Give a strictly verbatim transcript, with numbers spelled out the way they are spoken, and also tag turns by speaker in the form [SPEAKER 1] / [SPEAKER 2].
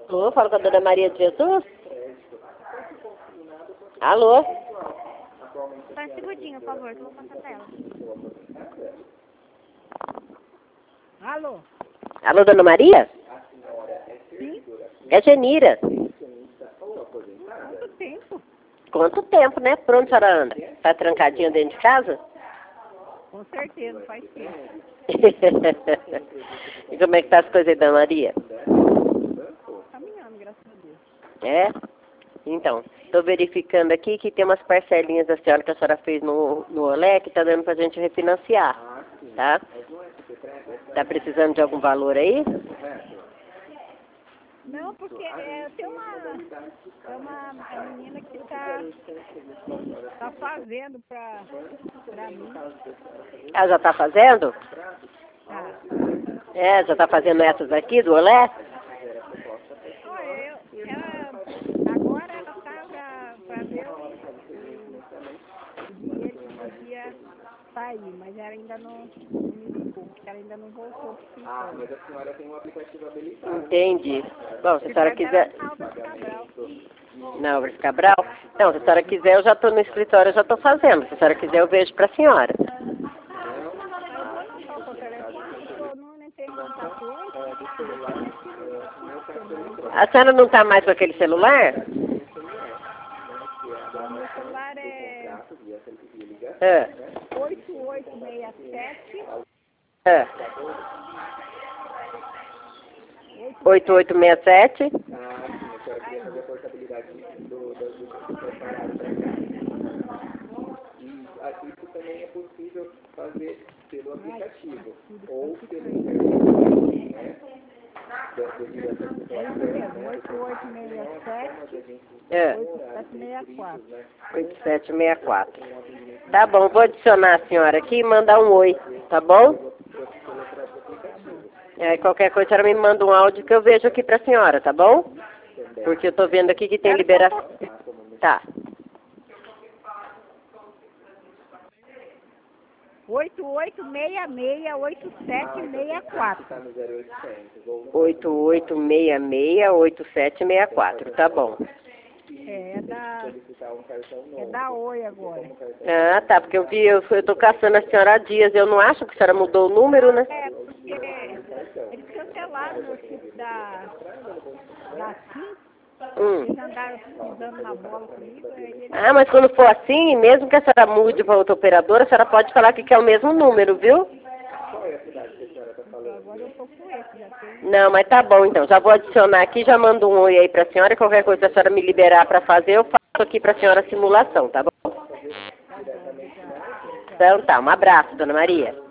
[SPEAKER 1] Alô, falo com a dona Maria de Jesus? Alô?
[SPEAKER 2] Só um segundinho, por favor, que eu vou passar pra ela. Alô?
[SPEAKER 1] Alô, dona Maria?
[SPEAKER 2] Sim?
[SPEAKER 1] É Genira.
[SPEAKER 2] Quanto tempo?
[SPEAKER 1] Quanto tempo, né? Por onde a senhora anda? Tá trancadinha dentro de casa?
[SPEAKER 2] Com certeza, faz tempo.
[SPEAKER 1] E como é que tá as coisas aí, dona Maria?
[SPEAKER 2] Caminhando, graças a Deus.
[SPEAKER 1] É? Então, estou verificando aqui que tem umas parcelinhas da senhora que a senhora fez no, no Olé que tá dando pra gente refinanciar, tá? Tá precisando de algum valor aí?
[SPEAKER 2] Não, porque é, tem uma, tem uma, uma menina que tá, tá fazendo pra, pra mim.
[SPEAKER 1] Ela já tá fazendo?
[SPEAKER 2] Tá.
[SPEAKER 1] É, já tá fazendo essas aqui do Olé?
[SPEAKER 2] Olha, eu, ela, agora ela tá pra, pra ver o, o dinheiro que podia sair, mas ela ainda não, não me ligou, porque ela ainda não voltou pro escritório.
[SPEAKER 3] Mas a senhora tem um aplicativo habilitado.
[SPEAKER 1] Entendi. Bom, se a senhora
[SPEAKER 2] Ela
[SPEAKER 1] quiser...
[SPEAKER 2] tá na Álvares Cabral.
[SPEAKER 1] Não, Álvares Cabral? Não, se a senhora quiser, eu já estou no escritório, eu já estou fazendo. Se a senhora quiser, eu vejo para a senhora.
[SPEAKER 2] Eu vou anotar o seu telefone, porque eu não entrei em contato hoje.
[SPEAKER 1] A senhora não está mais com aquele celular?
[SPEAKER 2] O meu celular é
[SPEAKER 1] É.
[SPEAKER 2] oito oito seis sete.
[SPEAKER 1] É. oito oito seis sete.
[SPEAKER 3] Ah, sim, a senhora queria fazer a portabilidade do, do, do, do preparado para cá. E aqui isso também é possível fazer pelo aplicativo ou pelo internet, né?
[SPEAKER 2] É isso mesmo, oito oito seis sete.
[SPEAKER 1] É.
[SPEAKER 2] oito sete seis quatro.
[SPEAKER 1] oito sete seis quatro. Tá bom, vou adicionar a senhora aqui e mandar um oi, tá bom? É, qualquer coisa, a senhora me manda um áudio que eu vejo aqui pra senhora, tá bom? Porque eu tô vendo aqui que tem liberação. Tá.
[SPEAKER 2] oito oito seis seis oito sete seis quatro.
[SPEAKER 1] oito oito seis seis oito sete seis quatro, tá bom.
[SPEAKER 2] É, é da, é da Oi agora.
[SPEAKER 1] Ah, tá, porque eu vi, eu, eu tô caçando a senhora há dias, eu não acho que a senhora mudou o número, né?
[SPEAKER 2] É, porque eles cancelaram o chip da, da SIM,
[SPEAKER 1] Hum.
[SPEAKER 2] eles andaram pisando na bola comigo, aí eles...
[SPEAKER 1] Ah, mas quando for assim, mesmo que a senhora mude para outra operadora, a senhora pode falar que quer o mesmo número, viu?
[SPEAKER 2] Agora eu tô com esse, já tem...
[SPEAKER 1] Não, mas tá bom então, já vou adicionar aqui, já mando um oi aí pra senhora, e qualquer coisa a senhora me liberar pra fazer, eu faço aqui pra senhora a simulação, tá bom? Então tá, um abraço, dona Maria.